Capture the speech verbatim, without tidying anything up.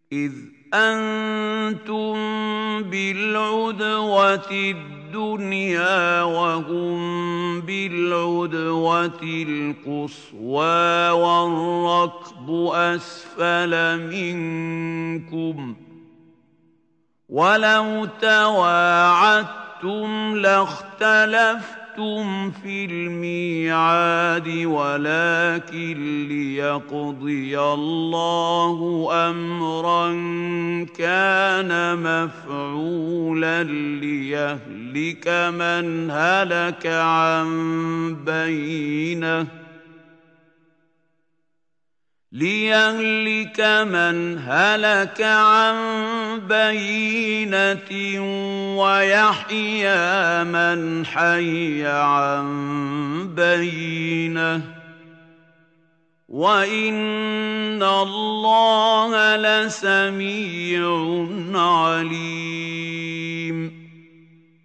إذ أنتم بالعدوة الدنيا وهم بالعدوة القصوى والركب أسفل منكم ولو تواعدتم لاختلفتم في الميعاد ولكن ليقضي الله أمرا كان مفعولا ليهلك من هلك عن بينه ليهلك من هلك عن بينة ويحيى من حي عن بينة وإن الله لسميع عليم